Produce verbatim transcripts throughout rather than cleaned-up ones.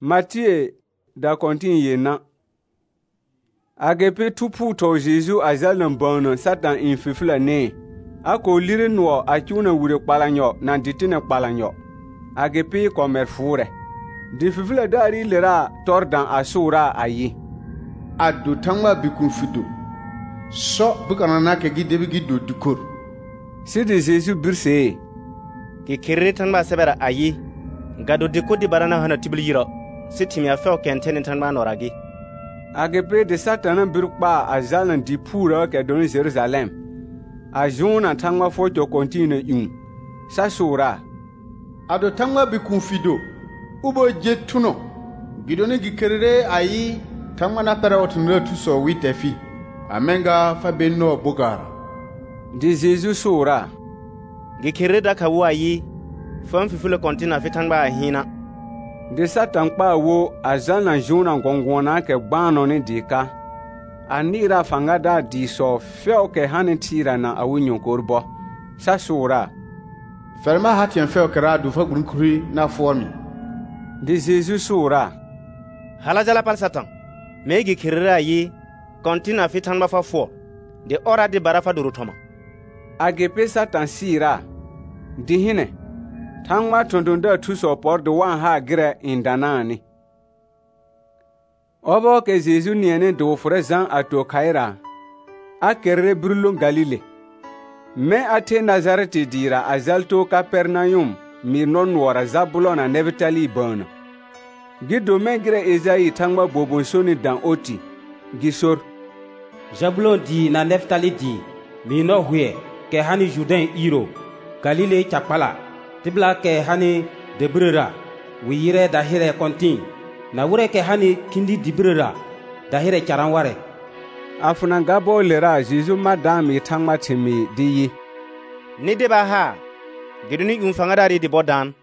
Matthieu da kontin yena. Agepe tupu to Jésus azalan bono Satan infifla ne. Ako lire no akuna wure kpalanyo na ditine kpalanyo. Agepe komer fure. Di fifla dari lera tordan asura ayi. Adu tangwa bikun fido. So bukana ke gidebi gido dukur. Sidi Jésus birse. Ki kirri tanba sebera ayi. Gado diko di barana hana tibiliro. Sitimi afeo kentene tanba noragi. Agepe de Satan birukba azalan di pura ke don Jerusalem. Ajuna tangwa foto kontine yun. Sasura. Adu tangwa bikun fido. Ubo jetuno. Gidone gikerere ayi tangwa na pera otunre tuso witefi. Amenga fabeno bogara. Di Jésus sura. Gikirre da kawu ayi. Fam fifule kontina fitangba ahina. De Satan kpa wo azana juna ngongona ke gbano ni dika. Anira fangada di so feo ke hanin tira na awinyo korbo. Sasura. Ferma hatien feo kera du fa grunkuri na formi. De Jésus sura. Halajala pal Satan. Megi kirra yi kontina fitangba fa fo. De ora de barafa durutoma. Agepe Satan sira. Di hine. Tangma tondonda tuso por de wan ha gre indanani. Obo ke Jésus niene do frezan ato kaira. A kerre brulun Galile. Me ate Nazareti dira azalto Capernaum mirnon wara Zabulon na Neftali bona. Gido mengre Ezayi tangma bobon soni dan oti. Gisor. Zabulon di na Neftali di. Mino huye ke hani Judain iro. Galile chakpala. Tibla ke hani debrera. Wiyire dahire kontin. Na wure ke hani kindi dibrera. Dahire charanware. Afuna gabo lera Jésus madame tangma timi diyi. Ni deba ha. Giduni umfangadari di bodan.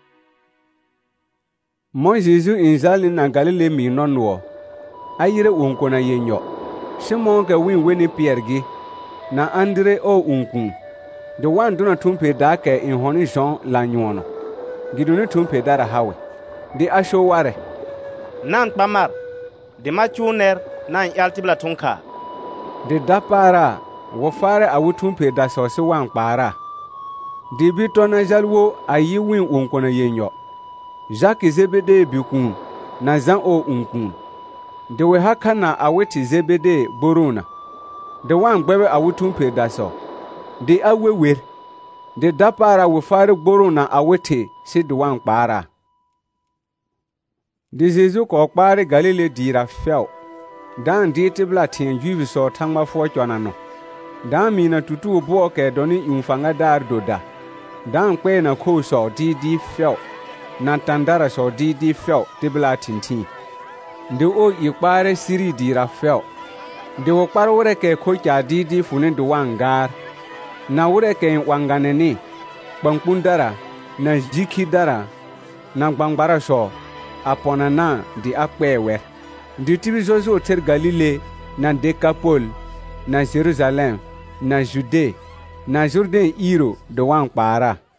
Mon Jésus inzali na Galile mi nonwo. Ayire unkona yenyo. Simon ke win weni Pierre na Andre o unkun. De wan duna tumpe da ke in honi Jean la nyono. Giduni tumpe dara hawe. De asho ware. Nan pamar. De machuner nan yaltibla tunka. De dapara wo fare awu tumpe da so se wan para. De bitona jalwo ayi win unkona yenyo. Jacques Zebede bikun na Zan o unkun. De we hakana aweti Zebede boruna. De wan gbebe awu tumpe da so. De awewer. De dapara wo fare boruna aweti si de wan para. De Jésus ko kpare Galile dira fel. Dan di tibla tien juivi so tangma fo chwana no. Dan mina tutu bo ke doni umfanga dar doda. Dan kwe na ko so di di fel. Na tandara so di di fel tibla tintin. De o ikpare siri dira fel. De wo kpare wore ke ko cha di di funin de wangar. Na wure ke wanganeni. Bankundara na jikidara na gbangbara so. Apona na di akpewe. Di tibi zozo ter Galile na Decapole na Jerusalem na Jude na Jordan iro de wan para.